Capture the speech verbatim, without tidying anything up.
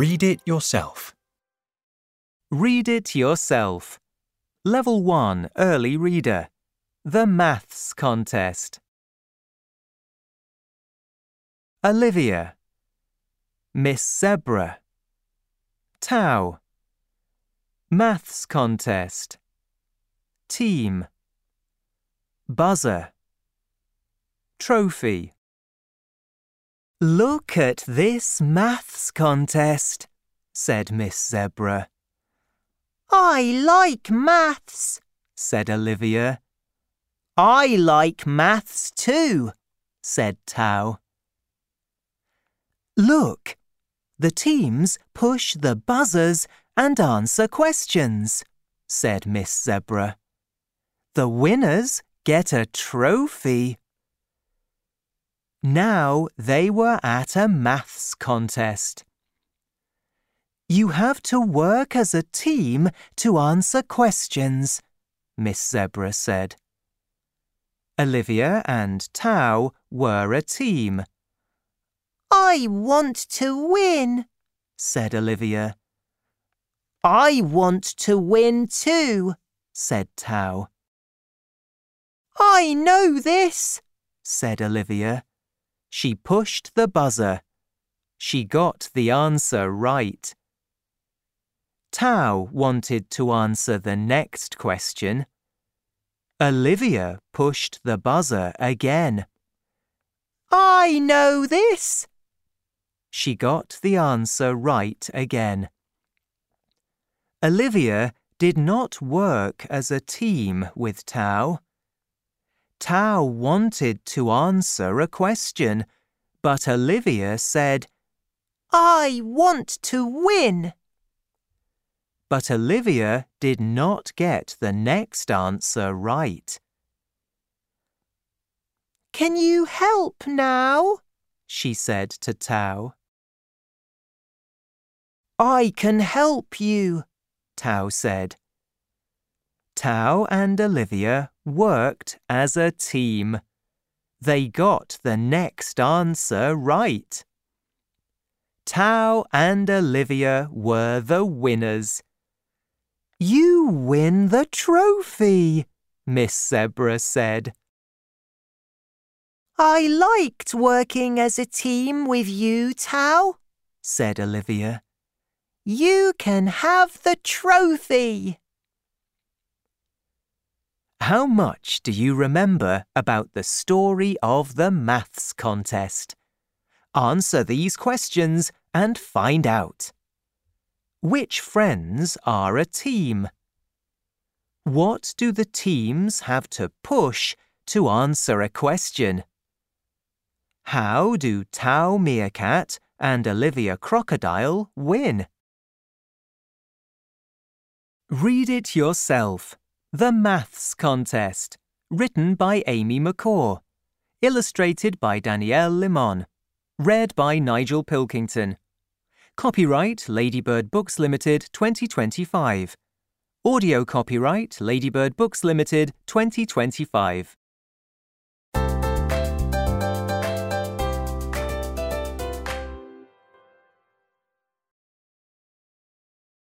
Read it yourself. Read it yourself. Level one Early Reader. The Maths Contest. Olivia. Miss Zebra. Tau. Maths Contest. Team. Buzzer. Trophy. "Look at this maths contest," said Miss Zebra. "I like maths," said Olivia. "I like maths too," said Tau. "Look, the teams push the buzzers and answer questions," said Miss Zebra. "The winners get a trophy." Now they were at a maths contest. "You have to work as a team to answer questions," Miss Zebra said. Olivia and Tau were a team. "I want to win," said Olivia. "I want to win too," said Tau. "I know this," said Olivia. She pushed the buzzer. She got the answer right. Tau wanted to answer the next question. Olivia pushed the buzzer again. "I know this." She got the answer right again. Olivia did not work as a team with Tau. Tau wanted to answer a question, but Olivia said, "I want to win." But Olivia did not get the next answer right. "Can you help now?" she said to Tau. "I can help you," Tau said. Tau and Olivia worked as a team. They got the next answer right. Tau and Olivia were the winners. "You win the trophy," Miss Zebra said. "I liked working as a team with you, Tau," said Olivia. "You can have the trophy." How much do you remember about the story of the maths contest? Answer these questions and find out. Which friends are a team? What do the teams have to push to answer a question? How do Tau Meerkat and Olivia Crocodile win? Read it yourself. The Maths Contest, written by Amy McCaw, illustrated by Danielle Limon, read by Nigel Pilkington. Copyright Ladybird Books Limited twenty twenty-five. Audio copyright Ladybird Books Limited twenty twenty-five.